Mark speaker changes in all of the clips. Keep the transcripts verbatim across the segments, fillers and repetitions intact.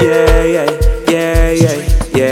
Speaker 1: Yeah, yeah, yeah, yeah,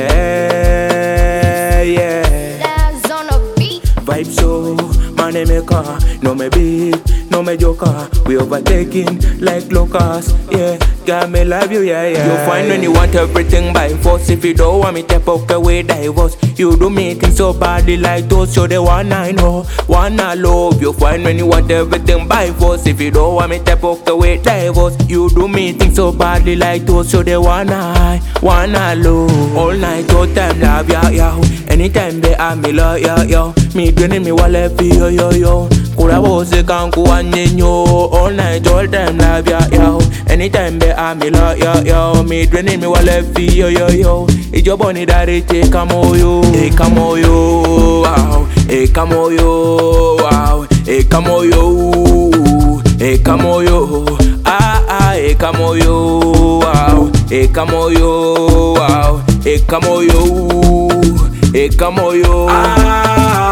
Speaker 1: yeah, yeah.
Speaker 2: That's on a beat.
Speaker 1: Vibe so, money maker, no me beat, no me joker. We overtaking like locusts, yeah. Got me love you, yeah, yeah. You find when you want everything by force. If you don't want me, step up away, divorce. You do me things so badly like those, so they wanna I know, wanna love. You find when you want everything by force. If you don't want me, step up away, divorce. You do me things so badly like those, so they wanna I, wanna love. All night, all time, love, yeah, yeah. Anytime they are me, love, yeah, yeah. Me grinning me wallet, yo, yo, yo. Kura bose kan kuwanyenyo. All night, all time, love, yeah, yeah. Anytime they are me, love, yeah, yeah. Me grinning me wallet, yo, yo, yo. It's your bunny that it take a moyo, take a moyo, wow. Take a moyo, wow. Take a moyo, take a moyo, ah ah. Take a moyo, wow. Take a moyo, wow. Take a moyo, take a moyo, ah.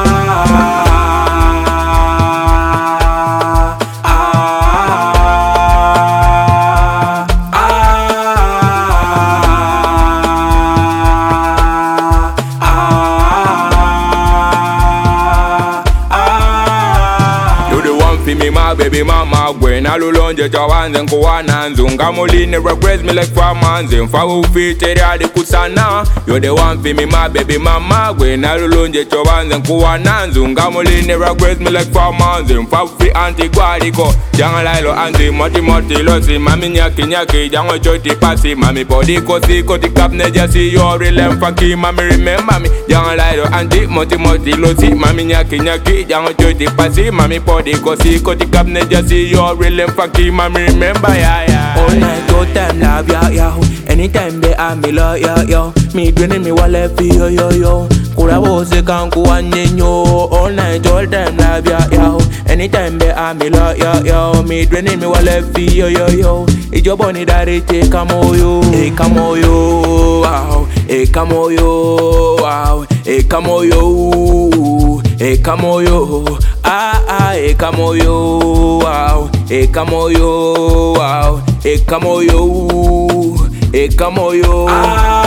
Speaker 1: Me my baby mama gwen alulonje chawanze nkuwana nzunga muline regrets me like farmanze mfawu fitere adi kusana. You're the one for me my baby mama gwen alulonje chawanze nkuwana nzunga muline regrets me like farmanze mfawu fi anti guadiko janga lailo anti moti moti losi mami nyaki nyaki jango choti pasi mami body kosi koti kap neja si yori lem funky mami remember me janga lailo anti moti moti losi mami nyaki nyaki jango choti pasi mami body kosi Koti kap neja see you real and funky, mami remember, yeah, yeah. All night, all time, love, yeah, yeah. Anytime they are me, love, yeah, yeah. Me grinning me wallet, yo, yo, yo. Kura bose kan kuwanyenyo. All night, all time, love, yeah, yeah. Anytime they are me, love, yeah, yeah. Me grinning me wallet, yo, yo, yo. It's your bunny that it take a moyo, take a moyo, wow. Take a moyo, wow. Take a moyo, take a moyo. Ah ah, eka moyo, wow, eka moyo, wow, eka moyo, eka moyo, ah.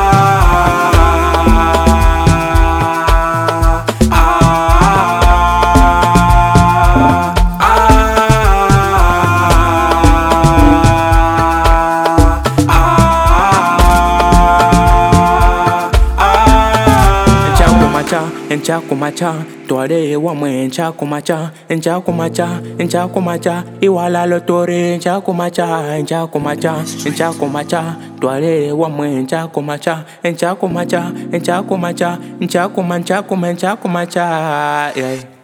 Speaker 1: Encha kumacha, tuare wamwe encha kumacha, encha kumacha, encha kumacha, iwala lotore encha kumacha, encha kumacha, encha kumacha, tuare wamwe encha kumacha, encha kumacha, encha kumacha, encha kumancha kumancha kumacha, yeah.